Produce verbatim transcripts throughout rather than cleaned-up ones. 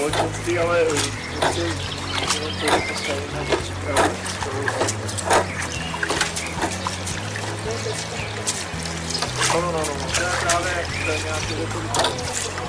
společenství, ale prostě to postavíme do přípravy. No, no, no, no, to je právě to je nějaký doporučení.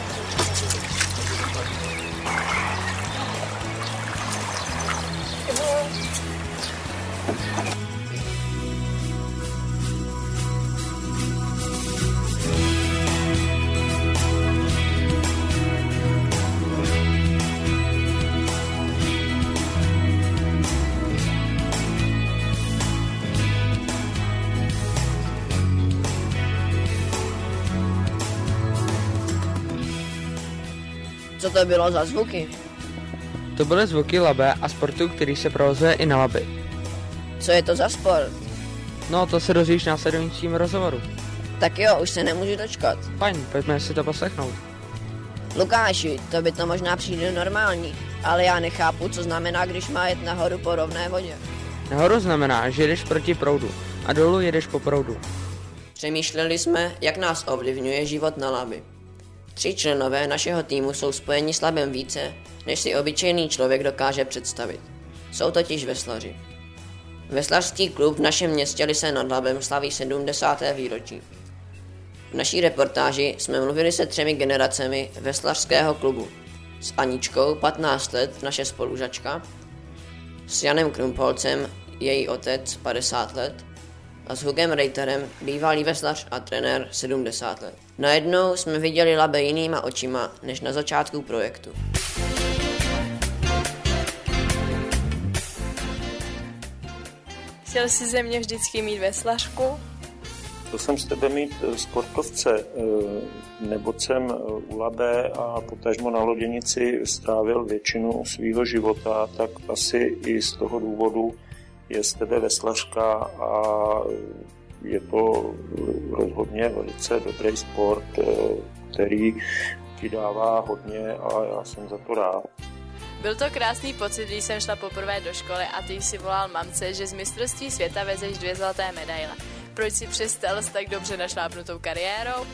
Co to bylo za zvuky? To byly zvuky Labe a sportu, který se provozuje i na Labi. Co je to za sport? No, to se dozvíš v následujícím rozhovoru. Tak jo, už se nemůžu dočkat. Fajn, pojďme si to poslechnout. Lukáši, to by to možná přijde normální, ale já nechápu, co znamená, když má jet nahoru po rovné vodě. Nahoru znamená, že jedeš proti proudu a dolů jedeš po proudu. Přemýšleli jsme, jak nás ovlivňuje život na Labi. Tři členové našeho týmu jsou spojeni s Labem více, než si obyčejný člověk dokáže představit. Jsou totiž veslaři. Veslařský klub v našem městě Lysé nad Labem slaví sedmdesáté výročí. V naší reportáži jsme mluvili se třemi generacemi veslařského klubu. S Aničkou, patnáct let, naše spolužačka, s Janem Krumpolcem, její otec, padesát let, a s Hugem Rejterem, bývalý veslař a trenér, sedmdesát let. Najednou jsme viděli Labe jinýma očima, než na začátku projektu. Chtěl jsi ze mě vždycky mít veslařku? Chtěl jsem z tebe mít sportovce, neboť jsem u Labe a potažmo na loděnici strávil většinu svýho života, tak asi i z toho důvodu je z tebe veslařka a je to rozhodně velice dobrý sport, který ti dává hodně a já jsem za to rád. Byl to krásný pocit, když jsem šla poprvé do školy a ty si volal mamce, že z mistrovství světa vezeš dvě zlaté medaile. Proč si přestal s tak dobře našlápnutou kariérou?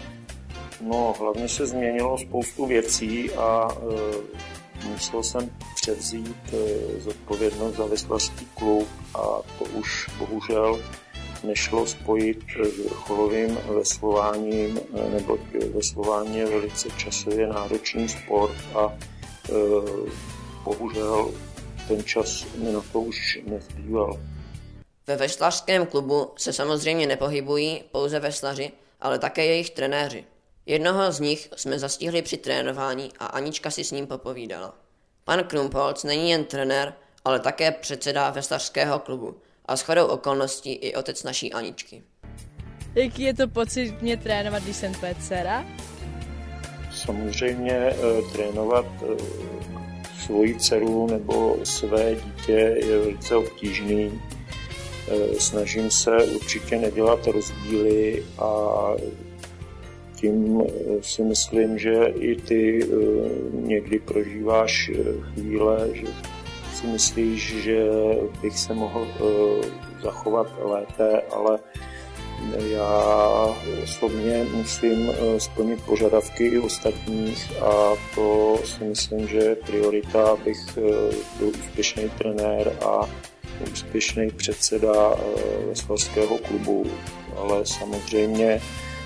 No, hlavně se změnilo spoustu věcí a e, musel jsem převzít e, zodpovědnost za veslařský klub a to už bohužel nešlo spojit s vrcholovým veslováním, neboť veslování je velice časově náročný sport a e, bohužel ten čas mi na to už nezbýval. Ve veslařském klubu se samozřejmě nepohybují pouze veslaři, ale také jejich trenéři. Jednoho z nich jsme zastihli při trénování a Anička si s ním popovídala. Pan Krumpolc není jen trenér, ale také předseda veslařského klubu a shodou okolností i otec naší Aničky. Jaký je to pocit mě trénovat, když jsem tvoje dcera? Samozřejmě e, trénovat e, svoji dceru nebo své dítě je velice obtížný. E, snažím se určitě nedělat rozdíly a tím si myslím, že i ty e, někdy prožíváš chvíle, že si myslíš, že bych se mohl e, zachovat lépe, ale já osobně musím splnit požadavky i ostatních a to si myslím, že je priorita, abych byl úspěšný trenér a úspěšný předseda veslařského klubu, ale samozřejmě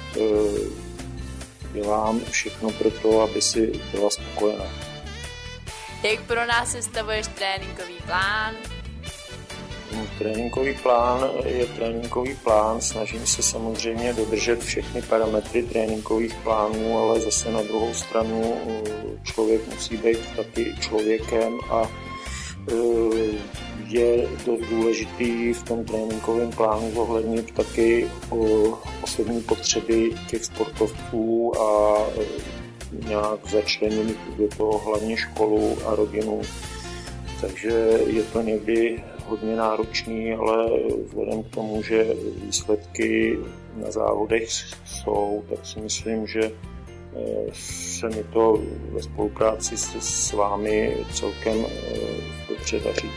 dělám všechno pro to, aby si byla spokojená. Jak pro nás sestavuješ tréninkový plán? Tréninkový plán je tréninkový plán, snažím se samozřejmě dodržet všechny parametry tréninkových plánů, ale zase na druhou stranu člověk musí být taky člověkem a je dost důležitý v tom tréninkovém plánu zohlednit taky osobní potřeby těch sportovců a nějak začlenit do toho hlavně školu a rodinu. Takže je to někdy hodně náročný, ale vzhledem k tomu, že výsledky na závodech jsou, tak si myslím, že se mi to ve spolupráci s, s vámi celkem dobře daří.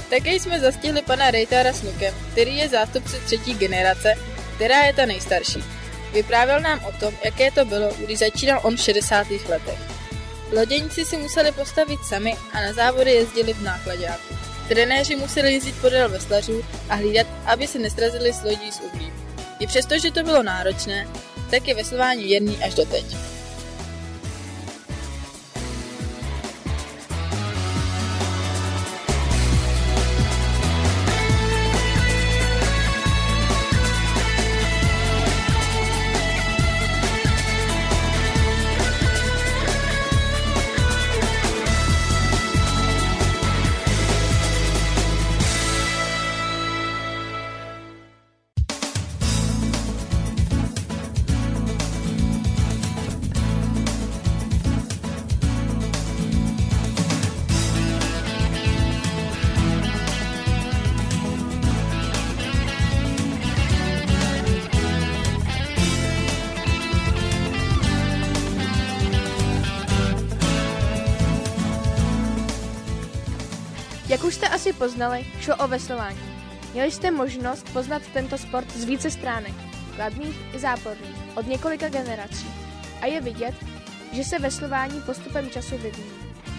Také jsme zastihli pana Rejtára s Nukem, který je zástupce třetí generace, která je ta nejstarší. Vyprávěl nám o tom, jaké to bylo, když začínal on v šedesátých letech. Loděníci si museli postavit sami a na závody jezdili v náklaďáku. Trenéři museli jezdit podél veslařů a hlídat, aby se nesrazili s lodí z uhlí. I přesto, že to bylo náročné, tak je veslování věrný až doteď. Jak už jste asi poznali, šlo o veslování. Měli jste možnost poznat tento sport z více stránek, kladných i záporných, od několika generací. A je vidět, že se veslování postupem času vyvíjí.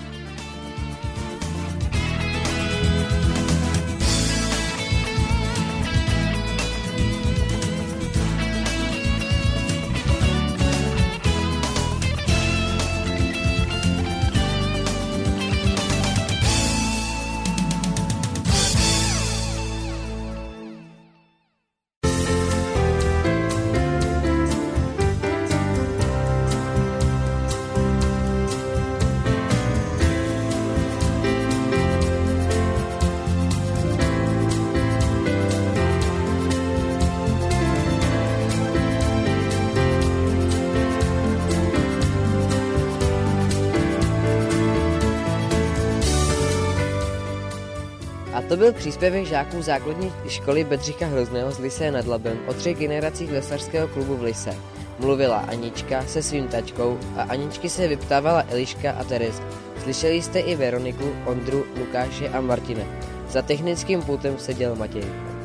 A to byl příspěvek žáků základní školy Bedřicha Hrozného z Lysé nad Labem o třech generacích veslařského klubu v Lyse. Mluvila Anička se svým tačkou a Aničky se vyptávala Eliška a Tereza. Slyšeli jste i Veroniku, Ondru, Lukáše a Martina. Za technickým pultem seděl Matěj.